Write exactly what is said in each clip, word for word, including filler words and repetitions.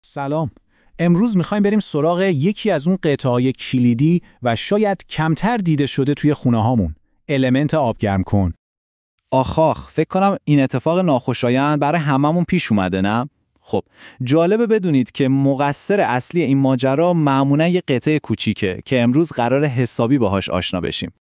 سلام. امروز میخوایم بریم سراغ یکی از اون قطعه‌های کلیدی و شاید کمتر دیده شده توی خونه هامون. المنت آبگرم کن. آخ آخ، فکر کنم این اتفاق ناخوشایند برای هممون پیش اومده، نه؟ خب، جالبه بدونید که مقصر اصلی این ماجرا معمولاً یه قطعه کوچیکه که امروز قرار حسابی باهاش آشنا بشیم.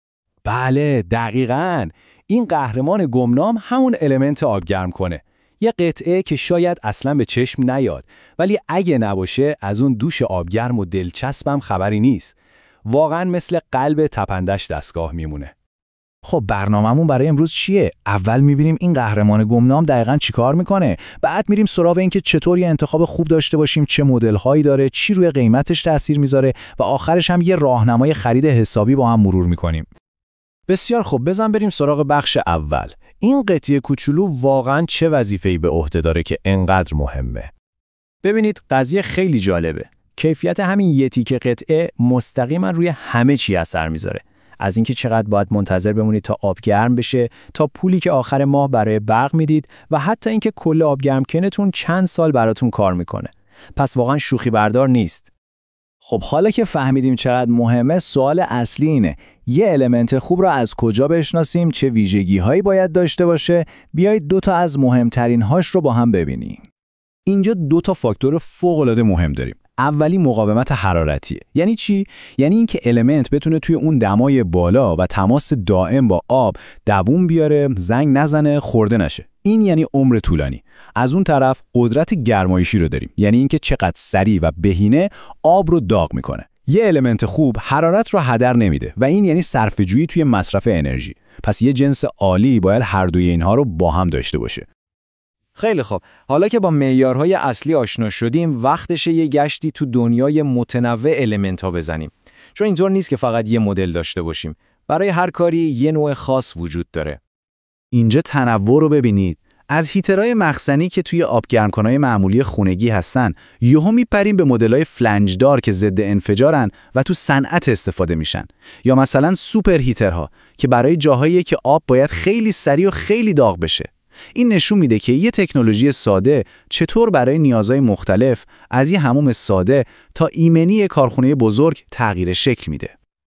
بله، دقیقاً. این قهرمان گمنام همون المنت آبگرم کنه. یه قطعه که شاید اصلاً به چشم نیاد، ولی اگه نباشه از اون دوش آبگرم و دلچسبم خبری نیست. واقعاً مثل قلب تپندش دستگاه میمونه. خب برنامه‌مون برای امروز چیه؟ اول می‌بینیم این قهرمان گمنام دقیقاً چیکار میکنه. بعد میریم سراغ اینکه چطور یه انتخاب خوب داشته باشیم، چه مدل‌هایی داره، چی روی قیمتش تأثیر میذاره و آخرش هم یه راهنمای خرید حسابی با هم مرور میکنیم. بسیار خوب، بزن بریم سراغ بخش اول. این قطعه کوچولو واقعاً چه وظیفه‌ای به عهده داره که انقدر مهمه؟ ببینید، قضیه خیلی جالبه. کیفیت همین یه تیکه قطعه مستقیما روی همه چی اثر میذاره. از اینکه چقدر باید منتظر بمونید تا آب گرم بشه، تا پولی که آخر ماه برای برق میدید و حتی اینکه کل آب گرم کنتون چند سال براتون کار میکنه. پس واقعا شوخی بردار نیست. خب حالا که فهمیدیم چقدر مهمه، سوال اصلی اینه: یه المنت خوب را از کجا بشناسیم؟ چه ویژگی‌هایی باید داشته باشه؟ بیایید دو تا از مهمترین هاش رو با هم ببینیم. اینجا دو تا فاکتور فوق‌العاده مهم داریم. اولی مقاومت حرارتیه. یعنی چی؟ یعنی اینکه المنت بتونه توی اون دمای بالا و تماس دائم با آب دووم بیاره، زنگ نزنه، خورده نشه. این یعنی عمر طولانی. از اون طرف قدرت گرمایشی رو داریم. یعنی اینکه چقدر سریع و بهینه آب رو داغ میکنه. یه المنت خوب حرارت رو هدر نمیده و این یعنی صرفه‌جویی توی مصرف انرژی. پس یه جنس عالی باید هر دوی اینها رو با هم داشته باشه. خیلی خوب، حالا که با معیارهای اصلی آشنا شدیم، وقتشه یه گشتی تو دنیای متنوع المنت‌ها بزنیم. چون اینطور نیست که فقط یه مدل داشته باشیم. برای هر کاری یه نوع خاص وجود داره. اینجا تنوع رو ببینید. از هیترهای مخزنی که توی آبگرمکنای معمولی خونگی هستن، یهو میپریم به مدل‌های فلنجدار که ضد انفجارن و تو صنعت استفاده میشن. یا مثلا سوپر هیترها که برای جاهایی که آب باید خیلی سریع و خیلی داغ بشه. این نشون میده که یه تکنولوژی ساده چطور برای نیازهای مختلف از یه حموم ساده تا ایمنی کارخونه بزرگ تغییر شکل میده.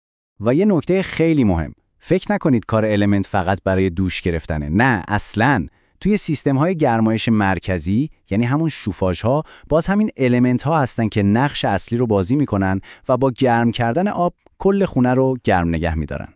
و یه نکته خیلی مهم، فکر نکنید کار المنت فقط برای دوش گرفتنه. نه، اصلاً. توی سیستم‌های گرمایش مرکزی، یعنی همون شوفاژها، باز همین المنت ها هستن که نقش اصلی رو بازی میکنن و با گرم کردن آب کل خونه رو گرم نگه میدارن.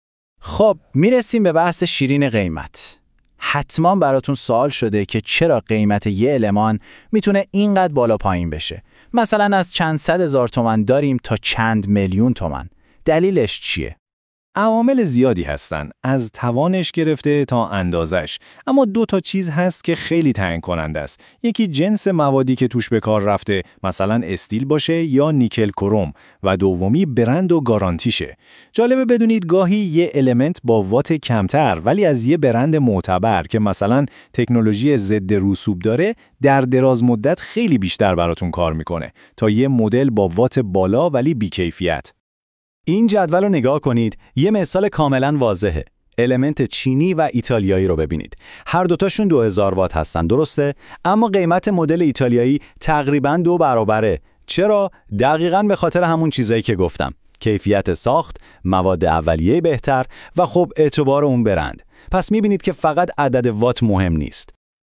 خب میرسیم به بحث شیرین قیمت. حتما براتون سوال شده که چرا قیمت یه المان میتونه اینقدر بالا پایین بشه؟ مثلا از چند صد هزار تومان داریم تا چند میلیون تومان. دلیلش چیه؟ عوامل زیادی هستن، از توانش گرفته تا اندازش. اما دو تا چیز هست که خیلی تعیین کننده است. یکی جنس موادی که توش به کار رفته، مثلا استیل باشه یا نیکل کروم، و دومی برند و گارانتیشه. جالبه بدونید گاهی یه المنت با وات کمتر ولی از یه برند معتبر که مثلا تکنولوژی ضد رسوب داره، در دراز مدت خیلی بیشتر براتون کار میکنه تا یه مدل با وات بالا ولی بی‌کیفیت. این جدول رو نگاه کنید، یه مثال کاملا واضحه. المنت چینی و ایتالیایی رو ببینید. هر دوتاشون دو هزار وات هستن، درسته؟ اما قیمت مدل ایتالیایی تقریباً دو برابره. چرا؟ دقیقاً به خاطر همون چیزایی که گفتم. کیفیت ساخت، مواد اولیه بهتر و خب اعتبار اون برند. پس میبینید که فقط عدد وات مهم نیست.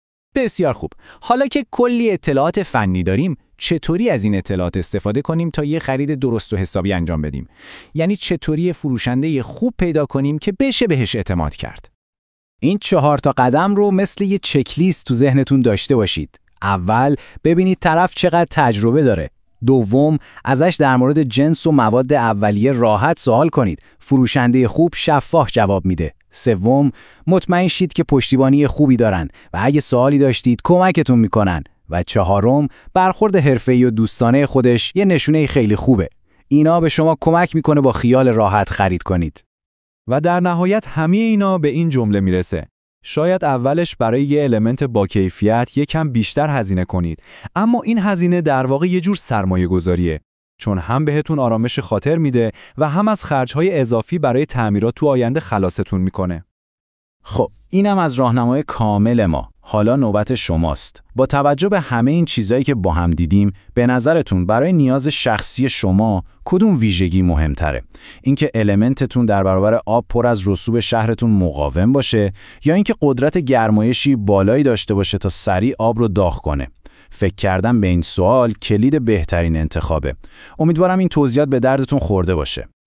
بسیار خوب. حالا که کلی اطلاعات فنی داریم، چطوری از این اطلاعات استفاده کنیم تا یه خرید درست و حسابی انجام بدیم؟ یعنی چطوری فروشنده خوب پیدا کنیم که بشه بهش اعتماد کرد؟ این چهار تا قدم رو مثل یه چک لیست تو ذهنتون داشته باشید. اول، ببینید طرف چقدر تجربه داره. دوم، ازش در مورد جنس و مواد اولیه راحت سوال کنید. فروشنده خوب شفاف جواب میده. سوم، مطمئن شید که پشتیبانی خوبی دارن و اگه سوالی داشتید کمکتون میکنن. و چهارم، برخورد حرفه‌ای و دوستانه خودش یه نشونه خیلی خوبه. اینا به شما کمک میکنه با خیال راحت خرید کنید. و در نهایت همه اینا به این جمله میرسه: شاید اولش برای یه المنت با کیفیت یکم بیشتر هزینه کنید، اما این هزینه در واقع یه جور سرمایه گذاریه، چون هم بهتون آرامش خاطر میده و هم از خرج‌های اضافی برای تعمیرات تو آینده خلاصتون میکنه. خب اینم از راهنمای کامل ما. حالا نوبت شماست. با توجه به همه این چیزایی که با هم دیدیم، به نظرتون برای نیاز شخصی شما کدوم ویژگی مهمتره؟ اینکه المنتتون در برابر آب پر از رسوب شهرتون مقاوم باشه یا اینکه قدرت گرمایشی بالایی داشته باشه تا سریع آب رو داغ کنه؟ فکر کردن به این سوال کلید بهترین انتخابه. امیدوارم این توضیحات به دردتون خورده باشه.